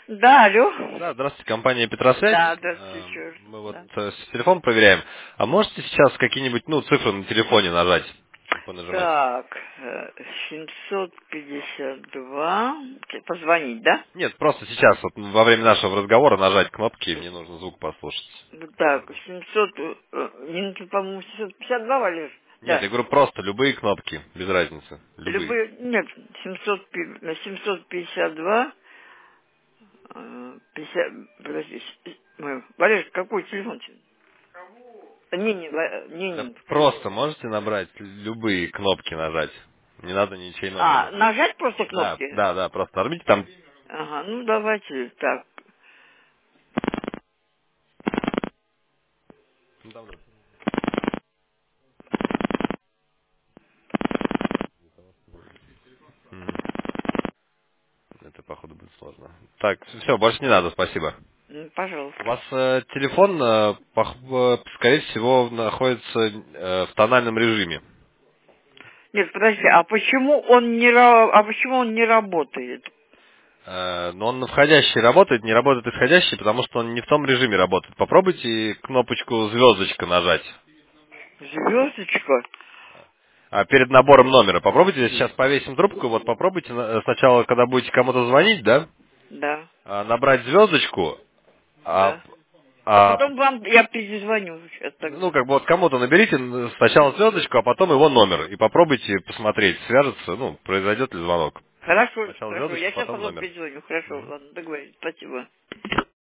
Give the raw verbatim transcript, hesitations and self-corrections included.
Да, алло. Да, здравствуйте, компания Петросвязь. Да, здравствуйте, Эм, еще раз. Мы вот Да. э, с телефон проверяем. А можете сейчас какие-нибудь, ну, цифры на телефоне нажать, понажимать? Так, э, семьсот пятьдесят два. Позвонить, да? Нет, просто сейчас, вот во время нашего разговора нажать кнопки, мне нужно звук послушать. Ну, так, семьсот, э, э, минуту, по-моему, семьсот пятьдесят два, Валер? Нет, Да. я говорю просто любые кнопки, без разницы, любые. Любые, нет, семьсот, пи- э, семьсот пятьдесят два, э, пятьдесят, подожди, с- э, Валер, какой телефон? Нинин, Ва- Да Нинин. просто можете набрать, любые кнопки нажать. Не надо ничей А, номера. нажать просто Да, кнопки? да, да, просто нажмите там. Ага, ну давайте так. Ну, там, да. М, Это, походу, будет сложно. Так, все, больше не надо, спасибо. М, Пожалуйста. У вас э, телефон, э, пох- э, скорее всего, находится э, в тональном режиме. Нет, подожди, а почему он не ра- а почему он не работает? Э, но он на входящий работает, не работает исходящий, потому что он не в том режиме работает. Попробуйте кнопочку звездочка нажать. Звездочка? А перед набором номера попробуйте, сейчас повесим трубку, вот попробуйте на- сначала, когда будете кому-то звонить, да, Да, а, набрать звездочку, а, да. А а, потом вам я перезвоню сейчас ну, тогда. как бы вот кому-то наберите н- сначала звездочку, а потом его номер, и попробуйте посмотреть, свяжется, ну, произойдет ли звонок. Хорошо, Сначала хорошо. звездочку, Я сейчас потом потом номер. перезвоню. Хорошо, ладно, договорились. Спасибо.